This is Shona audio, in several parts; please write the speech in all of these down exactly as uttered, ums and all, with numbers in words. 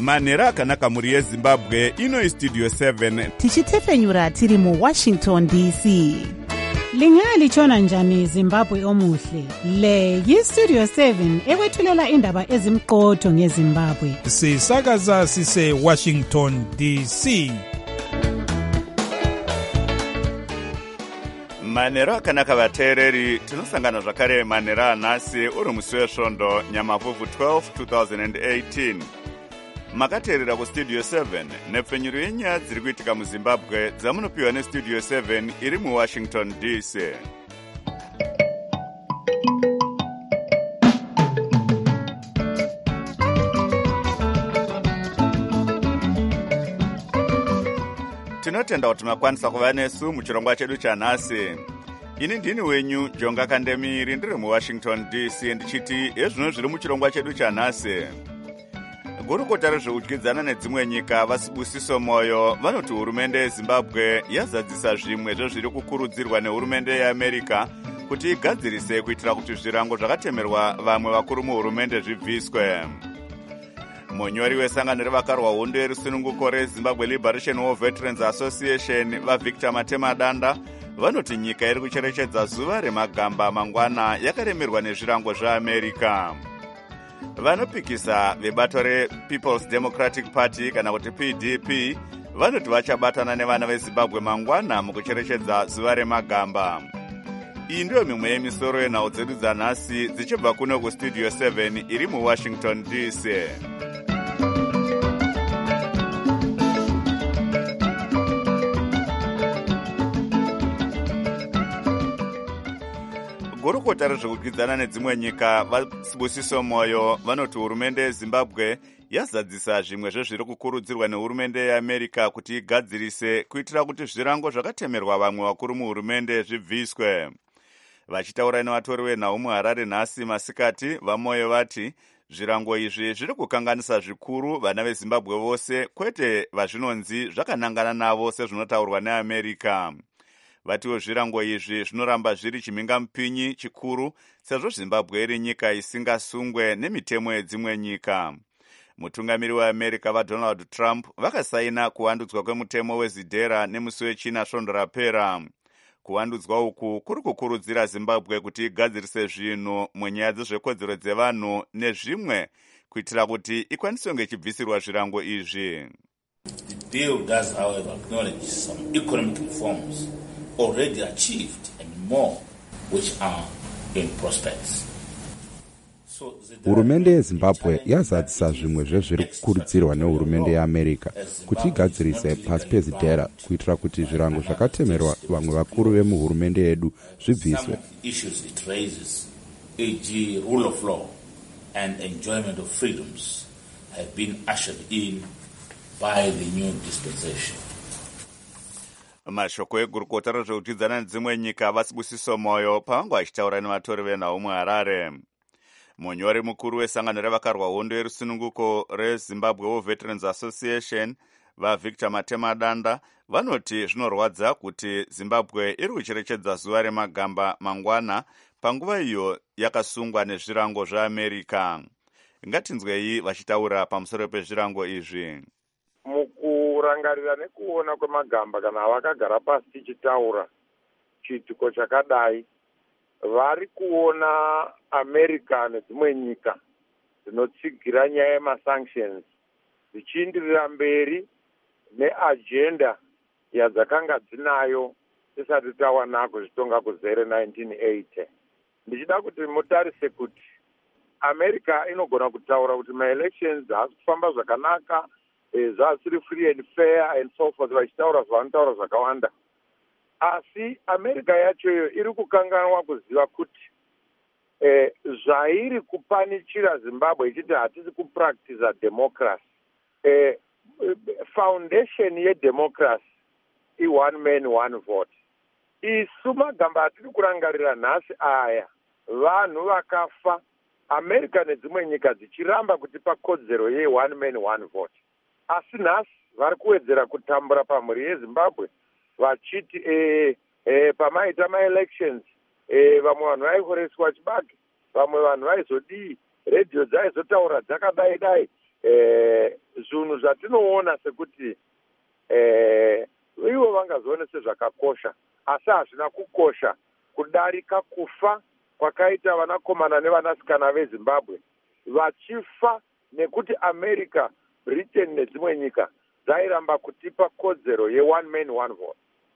manhero akanaka mhuri yezimbabwe. Ino istudio seven tichitefenyura tiri muwashington D C. Lingalitshona njani Zimbabwe omuhle? Le yistudio seven ekwethulela indaba ezimqotho ngeZimbabwe. Sisakaza sise Washington D C. manhero akanaka vateereri, tinosangana zvakare manhero anhasi uri musi wesvondo nyamavhuvhu twelve twenty eighteen. Makateerera kustudio seven nepfenyuro yenyaya dziri kuitika muzimbabwe dzamunopiwa nestudio seven iri muwashington D C. Tinotenda kuti makwanisa kuva nesu muchirongwa chedu chanhasi. Ini ndini wenyu Jonga Kandemiri, ndiri muwashington D C, ndichiti ezvino zviri muchirongwa chedu chanhasi. Gurukota rezveudyidzana nedzimwe nyika vasibusiso moyo vanoti hurumende yeZimbabwe yazadzisa zvimwe zvezviri kukurudzirwa nehurumende yeAmerica kuti igadzirise kuitira kuti zvirango zvakatemerwa vamwe vakuru muhurumende zvibviswe. Munyori wesangano revakarwa hondo yerusununguko reZimbabwe Liberation War Veterans Association vaVictor Matemadanda vanoti nyika iri kucherechedza zuva remagamba mangwana yakaremerwa nezvirango zveAmerica. Vanopikisa vebato rePeople's Democratic Party kana kuti P D P vanoti vachabatana nevana veZimbabwe mangwana mukucherechedza zuva remagamba. Iyi ndiyo mimwe yemisoro yenhau dzedu dzanhasi dzichibva kuno kustudio seven iri muwashington D C. Gurukota rezveudyidzana nedzimwe nyika vasibusiso moyo vanoti hurumende yeZimbabwe yazadzisa zvimwe zvezviri kukurudzirwa nehurumende yeAmerica kuti igadzirise kuitira kuti zvirango zvakatemerwa vamwe vakuru muhurumende zvibviswe. Vachitaura nevatori venhau muHarare nhasi masikati, vamoyo vati zvirango izvi zviri kukanganisa zvikuru vana veZimbabwe vose, kwete vazvinonzi zvakanangana navo sezvinotaurwa neAmerica. Vatiwo zvirango izvi zvinoramba zviri chimhingamupinyi chikuru sezvo Zimbabwe iri nyika isingasungwe nemitemo yedzimwe nyika. Mutungamiri weAmerica vaDonald Trump vakasaina kuwandudzwa kwemutemo wezidhera nemusi wechina svondo rapera. Kuwandudzwa uku kuri kukurudzira Zimbabwe kuti igadzirise zvinhu munyaya dzezvekodzero dzevanhu nezvimwe kuitira kuti ikwanise kunge ichibvisirwa zvirango izvi. The deal does, however, acknowledge some economic reforms already achieved and more which are in prospects. Hurumende yeZimbabwe yazadzisa zvimwe zvezviri kukurudzirwa nehurumende yeAmerica kuti igadzirise pasi pezidhera kuitira kuti zvirango zvakatemerwa vamwe vakuru vemuhurumende yedu zvibviswe. Issues it raises, for example rule of law and enjoyment of freedoms, have been ushered in by the new dispensation. Mashoko egurukota rezveudyidzana nedzimwe nyika vasibusiso moyo pavangu vachitaura nevatori venhau muHarare. Munyori mukuru wesangano revakarwa hondo yerusununguko reZimbabwe War Veterans Association vaVictor Matemadanda vanoti zvinorwadza kuti Zimbabwe iri kucherechedza zuva remagamba mangwana panguva iyo yakasungwa nezvirango zveAmerica. Ngatinzwei vachitaura pamusoro pezvirango izvi. Mukurangarira nekuona kwemagamba kana vakagara pasi tichitaura chiitiko chakadai, vari kuona America nedzimwe nyika dzinotsigira nyaya yemasanctions dzichiindirira mberi neagenda yadzakanga dzinayo tisati tawana kuzvitonga kuzere nineteen eighty. Ndichida kuti mutarise kuti America inogona kutaura kuti maelections haasi kufamba zvakanaka, zvasiri free and fair and so forth, vachitaura zvavanotaura zvakawanda. Asi America yacho iri kukanganwa kuziva kuti eh, zvairi kupanichira Zimbabwe ichiti hatisi kupractice democracy. Eh, foundation yedemocracy i one man one vote. Isu magamba atiri kurangarira nhasi aya, vanhu vakafa, America nedzimwe nyika dzichiramba kutipa kodzero ye one man one vote. Asi nhasi vari kuwedzera kutambura pamhuri yeZimbabwe vachiti eh, eh, pamaita maelections eh, vamwe vanhu vaiforeswa chibage, vamwe vanhu vaizodii, radio dzaizotaura dzakadai dai, eh, zvinhu zvatinoona sekuti eh, ivo vangazoone sezvakakosha asi hazvina kukosha kudarika kufa kwakaita vanakomana nevanasikana vezimbabwe vachifa nekuti america, britain nedzimwe nyika dzairamba kutipa kodzero ye-one man one vote.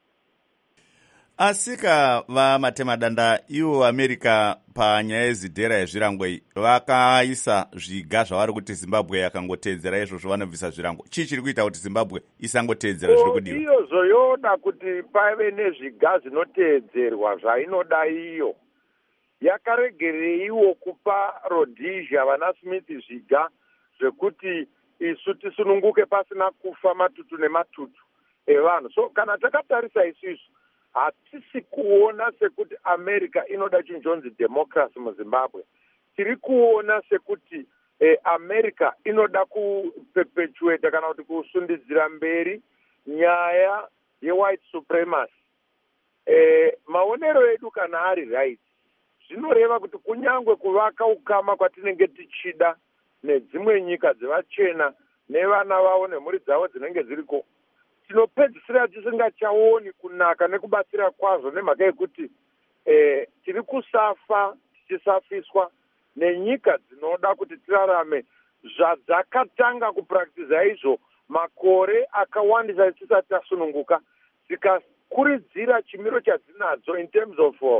Asika vamatemadanda ivo America panyaya yezidhera yezvirango vakaisa zviga zvavari kuti Zimbabwe yakangotedzera izvozvo vanobvisa zvirango. Chii chiri kuita kuti Zimbabwe isangotedzera zviri kudiwa? Iyo zoyoda kuti pave nezviga zvinotedzerwa zvainoda iyo. Yakaregereiwo kupa Rhodesia vana Smith zviga zvekuti isu tisununguke pasina kufa matutu nematutu evanhu. So kana takatarisa isusu hatisi kuona sekuti America inoda chinjonzi democracy muZimbabwe. Tiri kuona sekuti eh, America inoda kuperpetuate kana kuti kusundidzira mberi nyaya ye-white supremacy. Eh, maonero edu kana ari right, zvinoreva kuti kunyangwe kuvaka ukama kwatinenge tichida nedzimwe nyika dzevachena nevana vavo nemhuri dzavo dzinenge dziriko, tinopedzisira tisingachaoni kunaka nekubatsira kwazvo nemhaka yekuti eh, tiri kusafa tichisafiswa nenyika dzinoda kuti tirarame zvadzakatanga kupraktiza izvo makore akawandisa tisati tasununguka, dzikakuridzira chimiro chadzinadzo in terms of uh,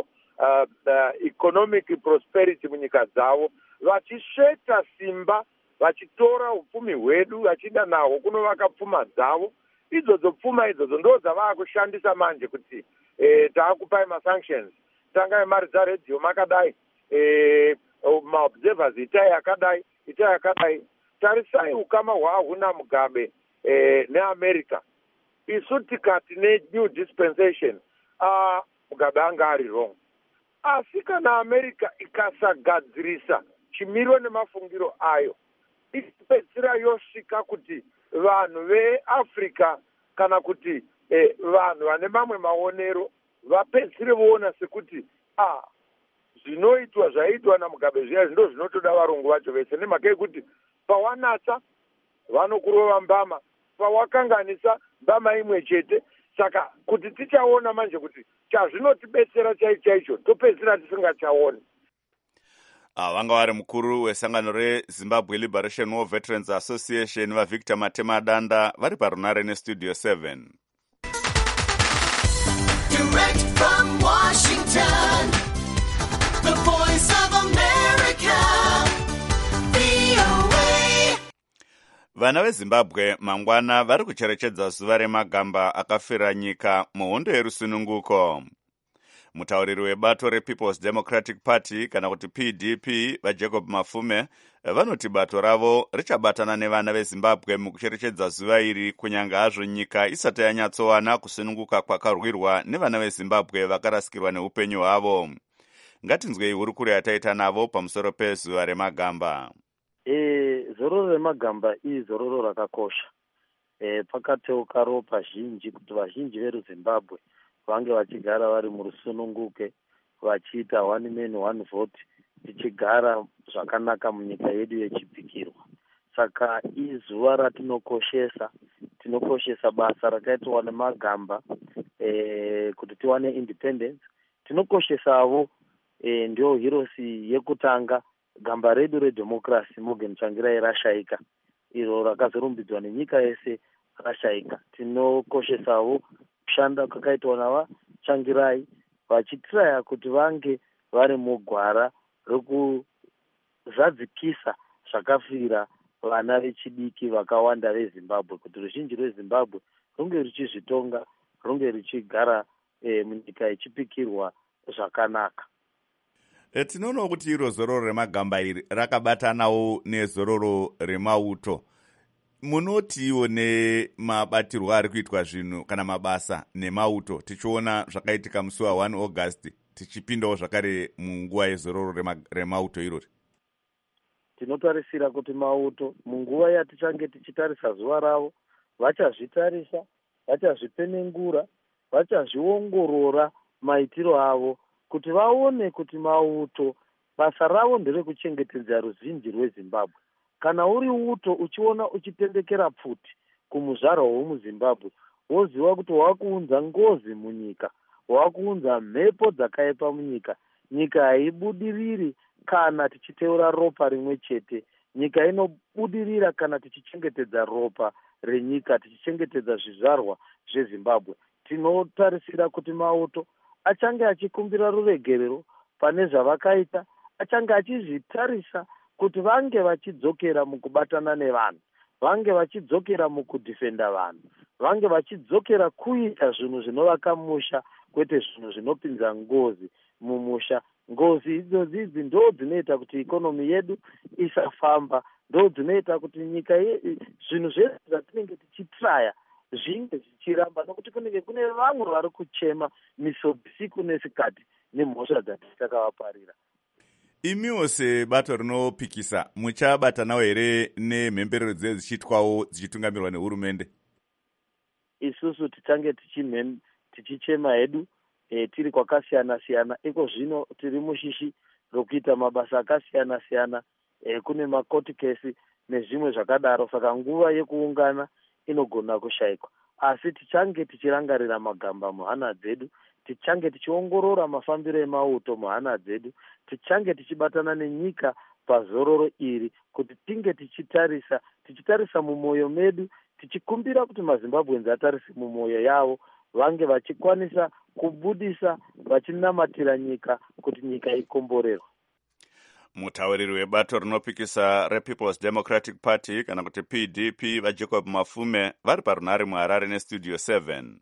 uh, economic prosperity munyika dzavo, vachisveta simba, vachitora upfumi hwedu vachida nahwo kunovaka pfuma dzavo. Idzodzo pfuma idzodzo ndo dzavakushandisa manje kuti eh, taakupai masanctions, tangai mari dzaredio makadai, eh, maobservers itai yakadai, itai yakadai. Tarisai ukama hwahuna Mugabe eh, neAmerica. Isu tikati ne-new dispensation, uh, Mugabe anga ari wrong. Asi kana America ikasagadzirisa chimiro nemafungiro ayo, ikipedzisira yosvika kuti vanhu veAfrica kana kuti eh, vanhu vane mamwe maonero vapedzisire voona sekuti ah, zvinoitwa zvaitwa naMugabe zviya ndo zvinotoda varungu vacho vese, nemhaka yekuti pawanatsa vanokurova mbama, pawakanganisa mbama imwe chete. Saka kuti tichaona manje kuti chazvinotibetsera chaicho chaicho topedzisira tisingachaoni. Ah, vanga vari mukuru wesangano reZimbabwe Liberation War Veterans Association vaVictor Matemadanda vari parunare nestudio seven. Direct from Washington, the voice of America, V O A. Vana veZimbabwe mangwana vari kucherechedza zuva remagamba akafira nyika muhondo yerusununguko. Mutauriri webato rePeople's Democratic Party kana kuti P D P vaJacob Mafume vanoti bato ravo richabatana nevana veZimbabwe mukucherechedza zuva iri kunyanga hazvo nyika isati yanyatsowana kusununguka kwakarwirwa nevana veZimbabwe vakarasikirwa neupenyu hwavo. Ngatinzwei hurukuro yataita navo pamusoro pezuva remagamba. E, zororo remagamba izororo rakakosha. E, pakateuka ropa zhinji kuti vazhinji veruZimbabwe vange vachigara vari murusununguke vachiita one man one vote, tichigara zvakanaka munyika yedu yechipikirwa. Saka izuva ratinokoshesa, tinokoshesa basa rakaitwa nemagamba e, kuti tiwane independence. Tinokoshesavo e, ndio hirosi yekutanga gamba redu redemocracy Morgan Tsvangirai rashaika, iro rakazorumbidzwa nenyika yese rashaika. Tinokoshesavo kushanda kwakaitwa nava Tsvangirai vachitiraya kuti vange vari mugwara rekuzadzikisa zvakafira vana vechidiki vakawanda veZimbabwe, kuti ruzhinji rweZimbabwe runge ruchizvitonga, runge ruchigara e, munyika yechipikirwa zvakanaka. E, tinoonawo kuti iro zororo remagamba iri rakabatanawo nezororo remauto. Munotiwo nemabatirwo ari kuitwa zvinhu kana mabasa nemauto, tichiona zvakaitika musi wa one August, tichipindawo zvakare munguva yezororo remauto irori. Tinotarisira kuti mauto munguva yatichange tichitarisa zuva ravo vachazvitarisa, vachazvipenengura, vachazviongorora maitiro avo kuti vaone kuti mauto basa ravo nderekuchengetedza ruzhinji rweZimbabwe. kana uri uto uchiona uchitendekera pfuti kumuzvarwa womuzimbabwe, woziva kuti wakuunza ngozi munyika, wakuunza mhepo dzakaipa munyika. Nyika haibudiriri kana tichiteura ropa rimwe chete. Nyika inobudirira kana tichichengetedza ropa renyika, tichichengetedza zvizvarwa zvezimbabwe. Tinotarisira kuti Mauto achange achikumbira ruregerero pane zvavakaita, achange achizvitarisa kuti vange vachidzokera mukubatana nevanhu, vange vachidzokera mukudhifenda vanhu, vange vachidzokera kuita zvinhu zvinovaka musha, kwete zvinhu zvinopinza ngozi mumusha. Ngozi idzodzi idzi ndo dzinoita kuti ikonomi yedu isafamba, ndo dzinoita kuti nyika zvinhu zvese zvatinenge tichitraya zvinge zvichiramba, nokuti kunenge kune vamwe vari kuchema misobisiku nesikati nemhosva dzatakavaparira. Imiwo sebato rinopikisa muchabatanawo here nemhemberero dze dzichiitwawo dzichitungamirwa nehurumende? Isusu tichange tichichema hedu e, tiri kwakasiyana siyana. Iko zvino tiri mushishi rokuita mabasa akasiyana siyana, e, kune makoti kesi nezvimwe zvakadaro. Saka nguva yekuungana inogona kushayikwa, asi tichange tichirangarira magamba muhana dzedu, tichange tichiongorora mafambiro eMauto muhana dzedu, tichange tichibatana nenyika pazororo iri, kuti tinge tichitarisa tichitarisa mumwoyo medu, tichikumbira kuti maZimbabwenzi atarise mumwoyo yavo, vange vachikwanisa kubudisa vachinamatira nyika kuti nyika ikomborerwe. Mutauriri webato rinopikisa rePeople's Democratic Party kana kuti P D P vaJacob Mafume vari parunhare muHarare nestudio seven.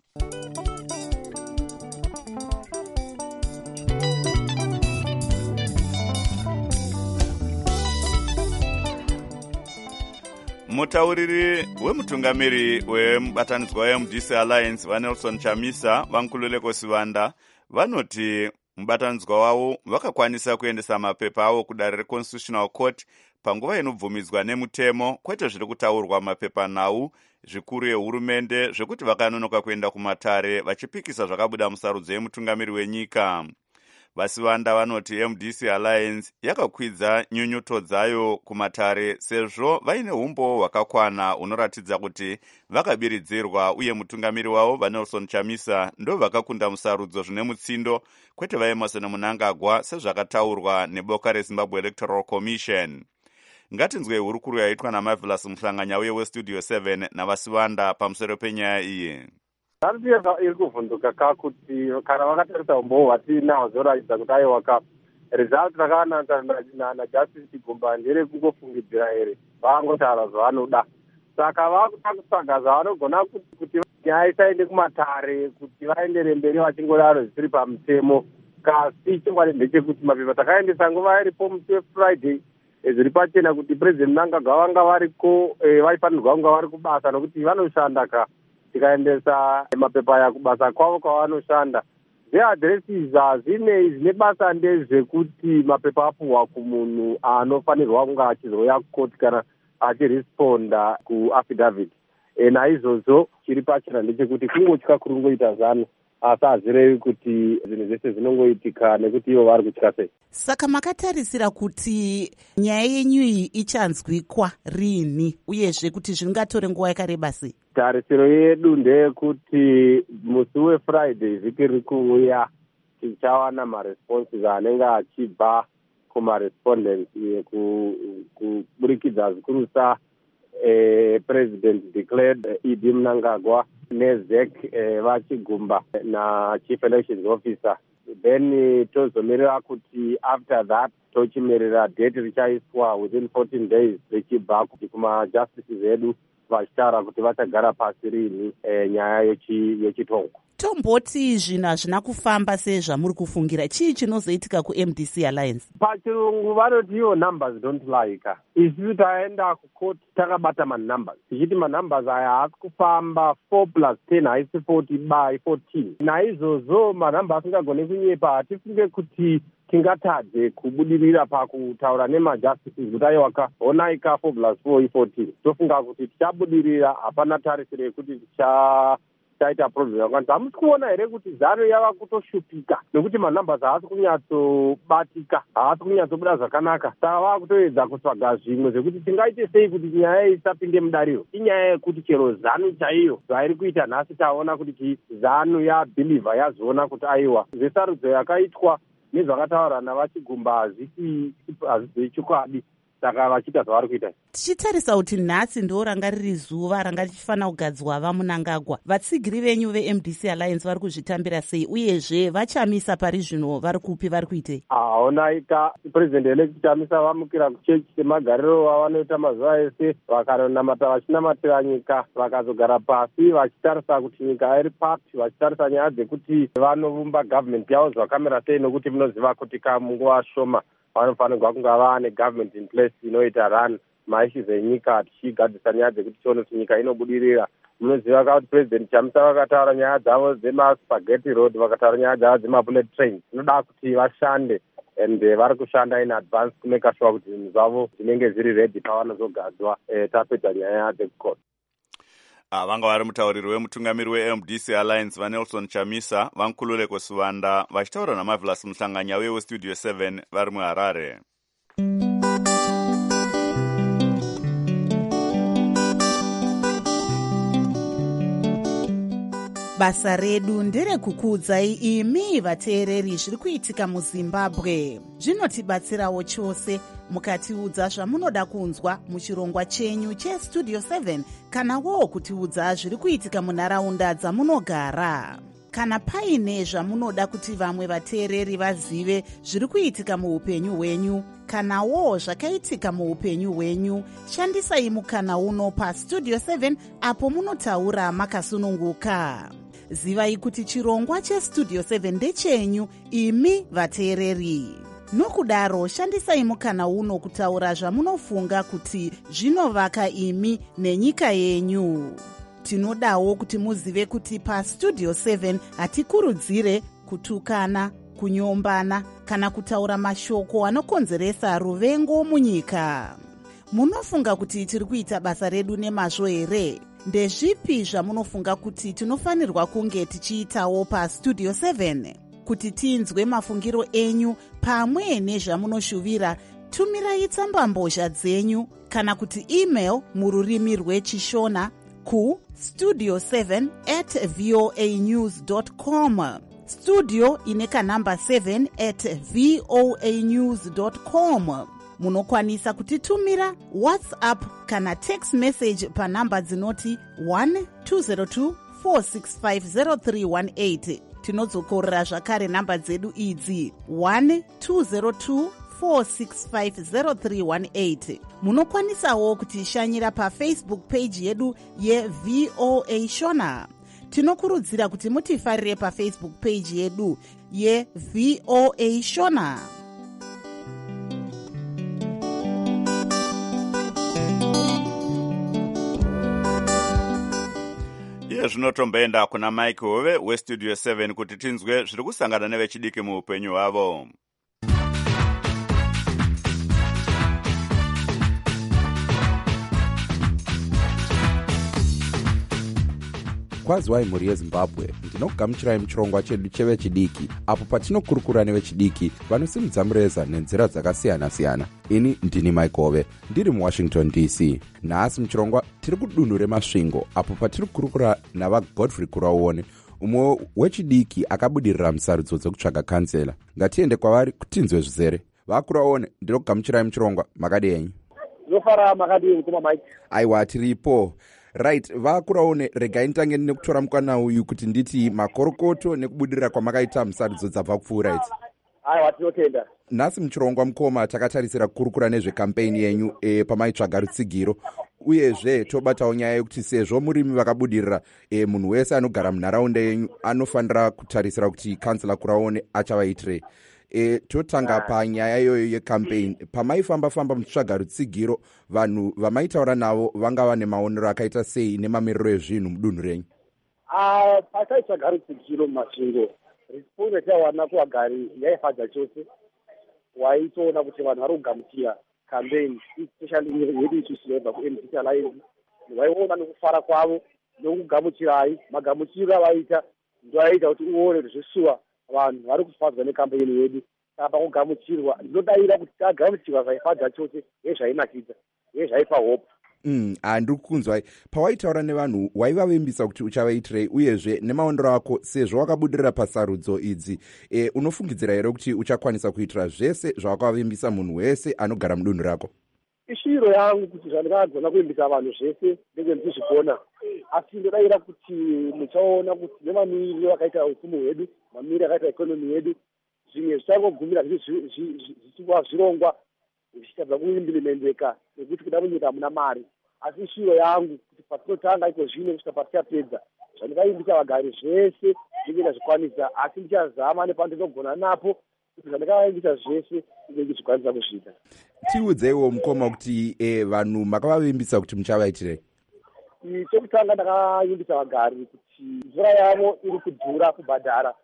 Mutauriri wemutungamiri wemubatanidzwa weM D C Alliance vaNelson Chamisa vankululeko Sivanda vanoti mubatanidzwa wavo vakakwanisa kuendesa mapepa avo kudare reConstitutional Court panguva inobvumidzwa nemutemo, kwete zviri kutaurwa mapepa nhau zvikuru yehurumende zvekuti vakanonoka kuenda kumatare vachipikisa zvakabuda musarudzo yemutungamiri wenyika. Vasivanda vanoti M D C Alliance yakakwidza nyunyuto dzayo kumatare sezvo vaine umbo hwakakwana hunoratidza kuti vakabiridzirwa, uye mutungamiri wavo vaNelson Chamisa ndo vakakunda musarudzo zvine mutsindo, kwete vaEmerson Mnangagwa sezvakataurwa neboka reZimbabwe Electoral Commission. Ngatinzwe hurukuru yaitwa naMarvelous Muhlanganya uye westudio seven navasivanda pamusoro penyaya iyi. Handiyaka iri kuvhunduka kakuti kana vakatarisa umbo hwatinahwo zvoratidza kuti aiwaka result rakavanata naJustice Chigumba ndere kungofungidzira here, vangotaura zvavanoda. Saka vakuda kutsvaga zvavanogona kuti nyaya isaende kumatare, kuti vaendere mberi vachingodaro zvisiri pamutemo. Kasi chokwadi ndechekuti mapepa takaendesa nguva iripo musi weFriday zviri pachena kuti President Mnangagwa vanga variko, vaifanirwa kunga vari kubasa nokuti vanoshanda ka tikaendesa mapepa aya kubasa kwavo kwavanoshanda. Zveadresses hazvinei, zvine basa ndezvekuti mapepa apuhwa kumunhu anofanirwa kunga achizouya kukoti kana achiresponda kuaffidavit. E, naizvozvo chiri pachena ndechekuti kungotya kurungoita zano, asi hazvirevi kuti zvinhu zvese zvinongoitika nekuti ivo vari kutya sei. Saka makatarisira kuti nyaya yenyu iyi ichanzwikwa rini, uyezve kuti zvingatore nguva yakareba sei? Tarisiro yedu ndeyekuti musi weFriday vhiki riri kuuya tichawana maresponses anenge achibva kumarespondents kuburikidza zvikurusa eh, President declared E D Mnangagwa neZek eh, vaChigumba naChief Elections Officer. Then tozomirira kuti after that tochimirira date richaiswa within fourteen days richibva kumajustices edu vachitaura kuti vachagara pasi rini e, nyaya yechitongo. Tomboti zvinhu hazvina kufamba sezvamuri kufungira, chii chinozoitika kuM D C Alliance? Pachirungu vanoti iwo numbers don't lie. Isusu taenda kukoti takabata manumbers tichiti manumbers aya haasi kufamba, four plus ten haisi forty by fourteen. Naizvozvo manhamba asingagone kunyepa, hatifunge kuti tingatadze kubudirira pakutaura nemajustices kuti aiwaka onaika four plus four i fourteen. Tofunga kuti tichabudirira, hapana tarisiro yekuti ticha chaita problem yakawanda. Hamusi kuona here kuti zano yava kutoshupika nekuti manhambers haasi kunyatsobatika, haasi kunyatsobuda zvakanaka. Saka vava kutoedza kutsvaga zvimwe zvekuti tingaite sei kuti nyaya iyi isapinde mudariro. Inyaya yekuti chero zanu chaiyo zvairi kuita nhasi taona kuti zanu yabhilivha yazoona kuti aiwa zvesarudzo yakaitwa nezvakataura navachigumba hazvisi chokwadi, saka vachiita zvavari kuita. Tichitarisa kuti nhasi ndo ranga riri zuva ranga richifanira kugadzwa vaMunangagwa, vatsigiri venyu veM D C Alliance vari kuzvitambira sei uyezve vachamisa pari zvino vari kupi vari kuitei? Haonaika president elect chamisa vamukira kuchechi semagariro avanoita mazuva ese, vakanamata vachinamatira nyika, vakazogara pasi vachitarisa kuti nyika iri papi, vachitarisa nyaya dzekuti vanovumba government yavo zvakamira sei, nokuti munoziva kuti kamunguva shoma vanofanirwa kunga vane government in place inoita run maissues enyika, tichigadzisa nyaya dzekuti tione kuti nyika inobudirira. Munoziva kuti president chamisa vakataura nyaya dzavo dzemaspaghetti road, vakataura nyaya dzavo dzemabullet train. Zvinoda kuti vashande and vari kushanda in advance kumeka sure kuti zvinhu zvavo zvinenge zviri ready pavanozogadzwa tapedza nyaya dzekukota. Vanga vari mutauriri wemutungamiri weM D C Alliance vaNelson Chamisa, vaNkululeko Suvanda vachitaura naMarvelous Muhlanganya weStudio seven vari muHarare. Basa redu nderekukuudzai imi vateereri zviri kuitika muZimbabwe. Zvinotibatsirawo chose mukatiudza zvamunoda kunzwa muchirongwa chenyu cheStudio seven kana wo kutiudza zviri kuitika munharaunda dzamunogara. Kana paine zvamunoda kuti vamwe vateereri vazive zviri kuitika muupenyu hwenyu kana wo zvakaitika muupenyu hwenyu, shandisai mukana uno paStudio seven apo munotaura makasununguka. Zivai kuti chirongwa cheStudio seven ndechenyu imi vateereri. Nokudaro shandisai mukana uno kutaura zvamunofunga kuti zvinovaka imi nenyika yenyu. Tinodawo kuti muzive kuti paStudio seven hatikurudzire kutukana, kunyombana kana kutaura mashoko anokonzeresa ruvengo munyika. Munofunga kuti tiri kuita basa redu nemazvo here? Ndezvipi zvamunofunga kuti tinofanirwa kunge tichiitawo paStudio seven? Kuti tinzwe mafungiro enyu pamwe nezvamunoshuvira, tumirai tsambambozha dzenyu kana kuti email mururimi rweChishona ku studio seven at voa news dot com. Studio ine kanamba seven at voa news dot com. Munokwanisa kutitumira WhatsApp kana text message panamba dzinoti one two zero two four six five zero three one eight. Tinodzokorera zvakare namba dzedu idzi one two zero two four six five zero three one eight. Munokwanisawo kutishanyira paFacebook page yedu yeVOA Shona. Tinokurudzira kuti mutifarire paFacebook page yedu yeVOA Shona. Iye zvinotomboenda kuna Mike Hove weStudio seven kuti tinzwe zviri kusangana nevechidiki muupenyu hwavo. Kwazwai mhuri yeZimbabwe, ndinokugamuchirai muchirongwa chedu chevechidiki apo patinokurukura nevechidiki vanosimudza mureza nenzira dzakasiyana-siyana. Ini ndini Mike Hove ndiri muWashington D C. Nhasi muchirongwa tiri kudunhu remasvingo apo patiri kurukura navaGodfrey Kuraone, umwe wechidiki akabudirira musarudzo dzekutsvaga kansela. Ngatiende kwavari kutinzwe zvizere. VaKuraone, ndinokugamuchirai muchirongwa, makadii? Zofara makadii kuma Mike? Aiwa, tiripo. Right, VaKuraone, regai nditange nekutora mukana uyu kuti nditi makorokoto nekubudirira kwamakaita musarudzo dzabva kupfuura idzi. Aiwa, tinotenda. Nhasi muchirongwa mukoma takatarisira kukurukura nezvekampeni yenyu e, pamaitsvaga rutsigiro, uyezve tobatawo nyaya yekuti sezvo murimi vakabudirira, e, munhu wese anogara munharaunda yenyu anofanira kutarisira kuti kansela Kuraone achavaitirei. E, totanga panyaya iyoyo yekampeni. Pamaifamba-famba muchitsvaga rutsigiro, vanhu vamaitaura navo vanga vane maonero akaita sei nemamiriro ezvinhu mudunhu renyu? Ah, pataitsvaga rutsigiro mumasvingo, response yatawana kuvagari yaifadza chose. Waitoona kuti vanhu vari kugamuchira campaign, especially yedu isusu yobva kuM D C Alliance, vaiona nekufara kwavo nokugamuchirai magamuchiro avaita ndo aita kuti uone kuti zvisuwa vanhu vari kufadzwa nekambeni yedu saka kugamuchirwa ndinodavira kuti tagamuchirwa zvaifadza chose yezvainakidza yezvaipa hope. Mm, handiri kukunzwai pawaitaura nevanhu waivavembisa kuti uchavaitirei uyezve nemaondero ako sezvo wakabudirira pasarudzo idzi e, unofungidzira here kuti uchakwanisa kuitira zvese zvawakavembisa munhu wese anogara mudunhu rako? Ishiro yangu kuti zvandingagona kuimbisa vanhu zvese ndenge ndichizvigona, asi ndodavira kuti muchaona kuti nemamiriro akaita upfumi hwedu, mamiriro akaita ikonomi yedu, zvimwe zvichangogumira zvichikuva zvirongwa zvichitadza kuimplementeka nekuti kuda munyika hamuna mari. Asi ishiro yangu kuti patinotanga iko zvino kusvika patichapedza zvandingaimbisa vagari zvese ndinge ndazvikwanisa, asi ndichazama nepandinogona napo kuti zvandingaimbisa zvese ndinge ndichikwanisa kuzviita. Tiudzeiwo mukoma kuti e, vanhu makavavimbisa kuti muchavaitirei? Chokutanga ndakaimbisa vagari kuti mvura yavo iri kudhura kubhadhara,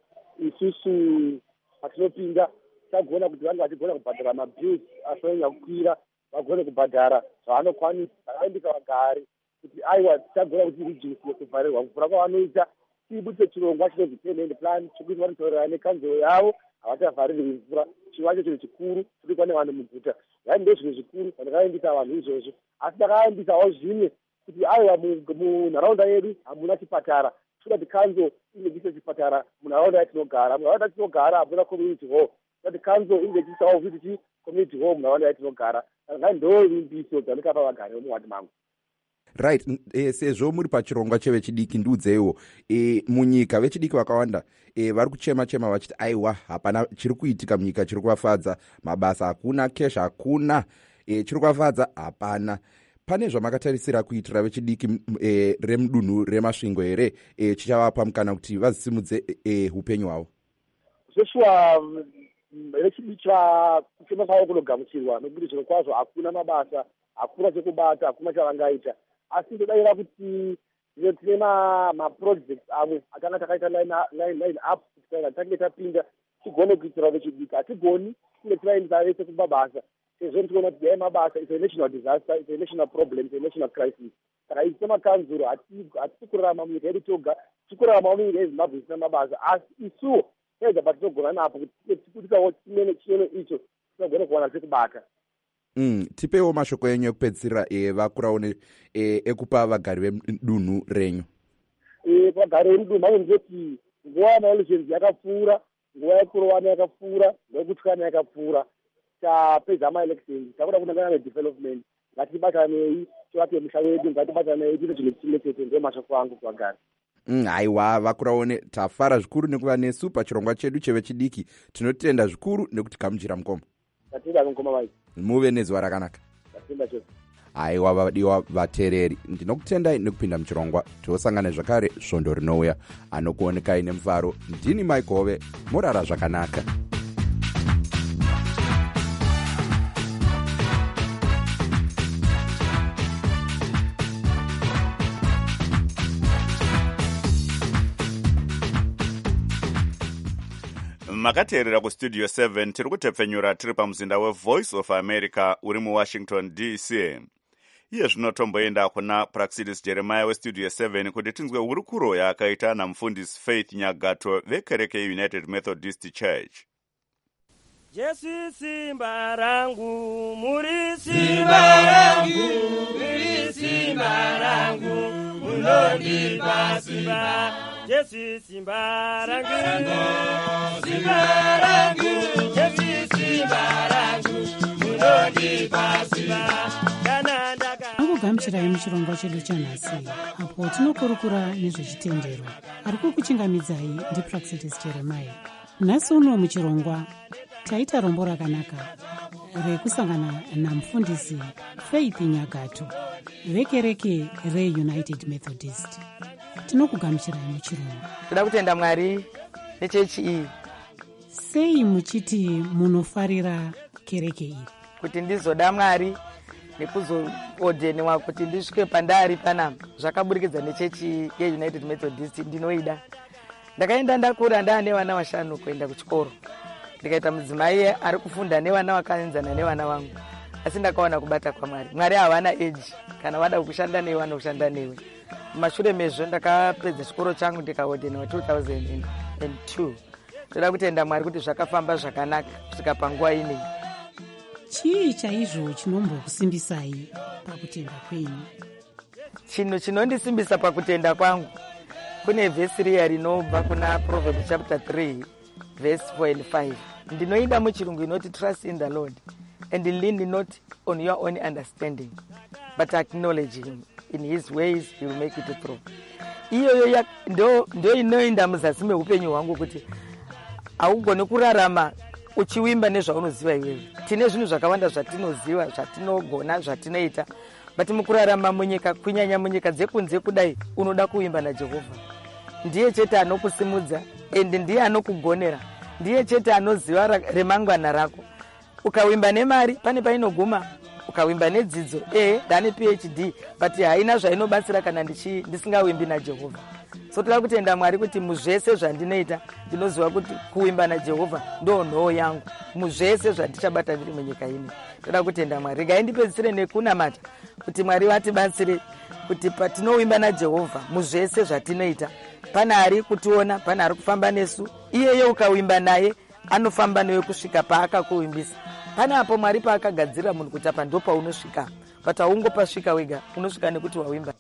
isusu patinopinda tagona kuti vanhu vachigona kubhadhara mabhills asanyanya kukwira vagone kubhadhara zvavanokwanisa. Ndakaimbisa vagari kuti aiwa tichagona kuti reduce yekuvharirwa mvura kwavanoita, tibudise chirongwa chinonzi payment plan chokuti vanotaurira nekanzuro yavo havachavharirwi mvura. Chivacho chinhu chikuru chirikwa nevanhu muguta, yani ndo zvinhu zvikuru zvandakaimbisa vanhu izvozvo. Asi ndakaimbisawo zvimwe kuti aiwa munharaunda yedu hamuna chipatara, toda kuti kanzo ingekise chipatara munharaunda yatinogara. Munharaunda yatinogara hamuna community hall, toda kuti kanzo ingekisawo vhiti community hall munharaunda yatinogara. Saka ndo imbiso dzandikapa vagari vemuwadi mangu. Right, e, sezvo muri pachirongwa chevechidiki ndiudzeiwo e, munyika vechidiki vakawanda e, vari kuchema chema vachiti aiwa hapana chiri kuitika munyika chiri kuvafadza, mabasa hakuna, cash hakuna, e, chiri kuvafadza hapana. Pane zvamakatarisira kuitira vechidiki e, remudunhu remasvingo here e, chichavapa mukana kuti vazisimudze e, upenyu hwavo? Zveshuwa vechidiki kuchema kwavo kunogamuchirwa nekuti zvino kwazvo hakuna mabasa, hakuna chekubata, hakuna chavangaita. Asi ndodavira kuti tine maprojects amwe atanga takaita line up kuti tange tapinda tigone kuitira vechidiki. Hatigoni kunge tiraendesa vese kumabasa sezvo tinoona kuti dai mabasa is a national disaster, is a national problem, is a national crisis. Saka isi semakanzuro hatisi kurarama munyika yedu toga, tiri kurarama munyika yezimbabwe isina mabasa, asi isuwo tega patinogona napo kuti tikutawo chimeno icho tinogona kuwana sekubata. Mm, tipewo mashoko enyu ekupedzisira e, vakuraone e, ekupa vagari vedunhu renyu. E, vagari vedunhu manje ndoti nguva yamaelections yakapfuura, nguva yekurowana yakapfuura, nguva yekutyana yakapfuura. Tapedza maelections takuda kunangana nedevelopment, ngatibatanei tivake musha wedu, ngatibatanei tito chino chimwe chete. Ndo mashoko angu kuvagari. Mm, aiwa vakuraone tafara zvikuru nekuva nesu pachirongwa chedu chevechidiki. Tinotenda zvikuru nekuti gamuchira mukoma. Tatenda mukoma vai. Muve nezuva rakanaka. Tatenda chose. Aiwa vadiwa vateereri, ndinokutendai nekupinda muchirongwa. Tiosangana zvakare svondo rinouya. Anokuonekai nemufaro ndini Maikove. Murara zvakanaka. makateerera kustudio seven tiri kutepfenyura tiri pamuzinda wevoice of america uri muwashington D C. iye zvino tomboenda kuna Praxidis Jeremiah westudio seven kuti tinzwe hurukuro yaakaita namufundisi Faith Nyagato vekereke United Methodist Church. Jesu simba rangu, muri simba rangu, muri simba rangu, munondipa simba. Jesu simba rangu, simba rangu, Jesu simba rangu, munondipa simba. Akugamuchirai muchirongwa chedu chanhasi, apo tinokurukura nezvechitendero. Ari kukuchingamidzai ndiPraxidis Jeremiah. Nhasi uno muchirongwa taita rombo rakanaka rekusangana namufundisi Faith Nyagato vekereke reUnited Methodist. Tinokugamuchirai muchirongwa. Toda kutenda Mwari nechechi iyi. Sei muchiti munofarira kereke iyi? Kuti ndizoda Mwari nekuzoodheniwa kuti ndisvike pandari pana zvakaburikidza nechechi yeUnited Methodist ndinoida. Ndakaenda ndakura ndaane vana vashanu kuenda kuchikoro. Ndikaita mudzimai ari kufunda nevana vakaenzana nevana vangu. Asi ndakaona kubata kwaMwari. Mwari havana age, kana wada kushanda newe vanokushanda newe. Mashure mezvo ndakapedza chikoro changu ndikaordeniwa two thousand two. Toda kutenda Mwari kuti zvakafamba zvakanaka kusvika panguva inei. Chii chaizvo chinombokusimbisai pakutenda kwenyu? Chinhu chinondisimbisa pakutenda kwangu kune vhesi riya rinobva kuna Proverbs chapter three verse four and five. Ndinoida muchirungu inoti trust in the Lord and lean not on your own understanding but acknowledge him in his ways he will make it through. Iyoyo ndo ndo inoenda muzasi meupenyu hwangu kuti haugoni kurarama uchiwimba nezvaunoziva iwewe. Tine zvinhu zvakawanda zvatinoziva, zvatinogona, zvatinoita, but mukurarama munyika, kunyanya munyika dzekunze kudai, unoda kuimba naJehovha. Ndiye chete anokusimudza ende ndiye anokugonera, ndiye chete anoziva remangwana rako. Ukawimba nemari pane painoguma, ukawimba nedzidzo eh dane P H D but haina zvainobatsira kana ndichi ndisingawimbi naJehovha. So toda kutenda Mwari kuti muzvese zvandinoita ndinoziva kuti kuimba naJehovha ndo nhoo yangu muzvese zvandichabata ndiri munyika ine. Toda kutenda Mwari. Regai ndipedzisire nekunamata kuti Mwari vatibatsire kuti patinowimba naJehovha muzvese zvatinoita pana ari kutiona, pana ari kufamba nesu, iyeyo ukawimba naye anofamba newe kusvika paakakuwimbisa. Pana apo Mwari paakagadzira munhu kuti apa ndo paunosvika, but haungopasvika wega, unosvika nekuti wawimba.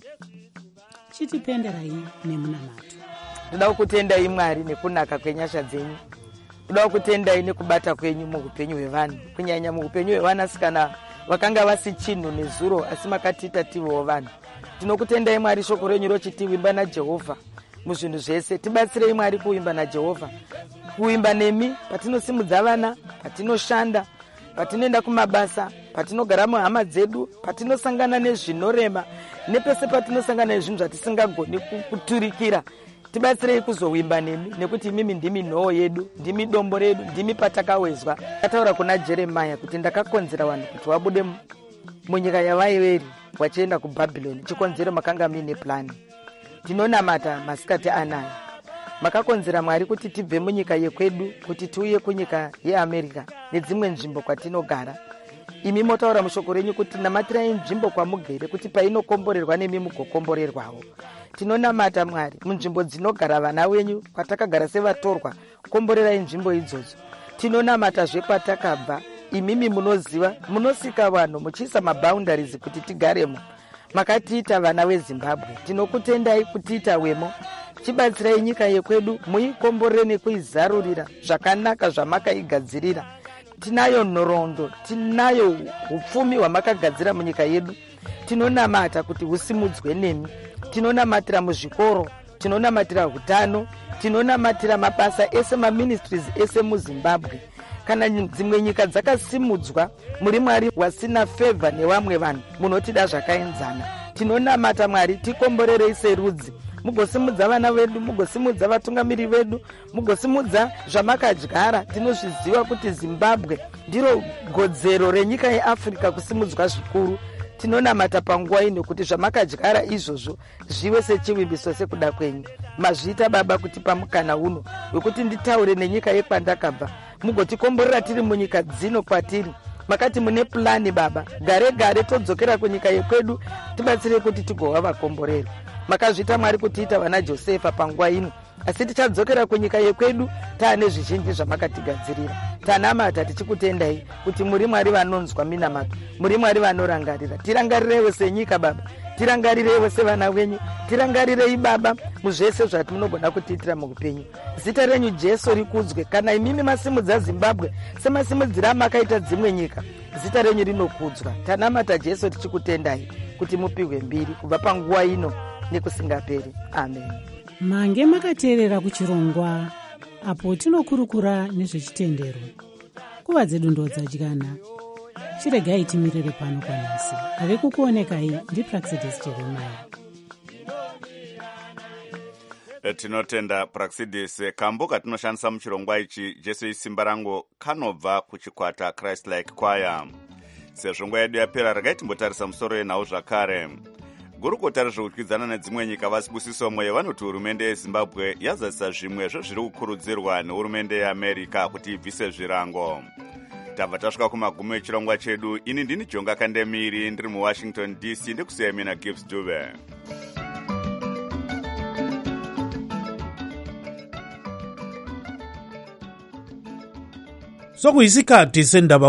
Chitipenderai nemunamato. Ndoda kutendai Mwari nekunaka kwenyasha dzenyu. Ndoda kutendai nekubata kwenyu muupenyu hwevanhu, kunyanya muupenyu hwevanasikana vakanga vasi chinhu nezuro asi makatiita tivewo vanhu. Tinokutendai Mwari, shoko renyu rochiti wimba naJehovha muzvinhu zvese. Tibatsirei Mwari kuimba naJehovha, kuimba nemi patinosimudza vana, patinoshanda, patinoenda kumabasa, patinogara muhama dzedu, patinosangana nezvinorema, nepese patinosangana nezvinhu zvatisingagoni kuturikira. Tibatsirei kuzowimba nemi nekuti mimi ndimi nhoo yedu, ndimi dombo redu, ndimi patakawezwa. Kataura kuna Jeremiah kuti ndakakonzera vanhu kuti vabude munyika yavaiveri vachienda kuBhabhironi, chikonzero makanga muine plani. Tinonamata masikati anaya, makakonzera Mwari kuti tibve munyika yekwedu kuti tiuye kunyika yeAmerica nedzimwe nzvimbo kwatinogara. Imi motaura mushoko renyu kuti namatirai nzvimbo kwamugere kuti painokomborerwa nemi mugokomborerwawo. Tinonamata Mwari munzvimbo dzinogara vana wenyu kwatakagara sevatorwa, komborerai nzvimbo idzodzo. Tinonamata zvekwatakabva, imimi munoziva, munosika vanhu muchiisa maboundaries kuti tigaremo. Makatiita vana weZimbabwe, tinokutendai kutiita wemo. Chibatsirai nyika yekwedu, muikomborere nekuizarurira zvakanaka zvamakaigadzirira. Tinayo nhoroondo, tinayo upfumi hwamakagadzira munyika yedu. Tinonamata kuti husimudzwe nemi. Tinonamatira muzvikoro, tinonamatira hutano, tinonamatira mabasa ese, maministries ese muZimbabwe. Kana dzimwe nyika dzakasimudzwa, muri Mwari wasina favor nevamwe vanhu, munotida zvakaenzana. Tinonamata Mwari, tikomborerei serudzi, mugosimudza vana vedu, mugosimudza vatungamiri vedu, mugosimudza zvamakadyara. Tinozviziva kuti Zimbabwe ndiro godzero renyika yeAfrica kusimudzwa zvikuru. Tinonamata panguva ino kuti zvamakadyara izvozvo zvive sechivimbiso sekuda kwenyu. Mazviita Baba kuti pamukana uno wekuti nditaure nenyika yekwandakabva, mugotikomborera tiri munyika dzino kwatiri. Makati mune plani Baba, gare gare todzokera kunyika yekwedu, tibatsire kuti tigova vakomboreri. Makazviita Mwari kutiita vana Josefa panguva ino, asi tichadzokera kunyika yekwedu taane zvizhinji zvamakatigadzirira. Tanamata tichikutendai kuti muri Mwari vanonzwa minamato, muri Mwari vanorangarira. Tirangarireiwo senyika Baba, tirangarireiwo sevana venyu, tirangarirei Baba muzvese zvatimunogona kutiitira muupenyu. Zita renyu Jesu rikudzwe. Kana imimi masimudza Zimbabwe semasimudzira makaita dzimwe nyika, zita renyu rinokudzwa. Tanamata Jesu tichikutendai kuti mupihwe mbiri kubva panguva ino nekusingaperi. Amen. Mange makateerera kuchirongwa apo tinokurukura nezvechitendero. Kuva dzedu ndo dzadyana. Chiregai timirire pano kwanhasi. Ave kukuonekai ndiPraxidis Jeremiah. Tinotenda Praxidis. Kambo katinoshandisa muchirongwa ichi Jesu isimba rangu kanobva kuchikwata Christ Like Choir. Sezvo nguva yedu yapera, regai timbotarisa musoro yenhau zvakare. Gurukota rezvekudyidzana nedzimwe nyika vasibusiso mweyo vanoti hurumende yeZimbabwe yazadzisa zvimwe zvezviri kukurudzirwa nehurumende yeAmerica kuti ibvise zvirango. Tabva tasvika kumagumo echirongwa chedu. Ini ndini Jonga Kandemiri, ndiri muWashington D C, ndikusiyai mina Gibbs Dube. sokuyisikhathi sendaba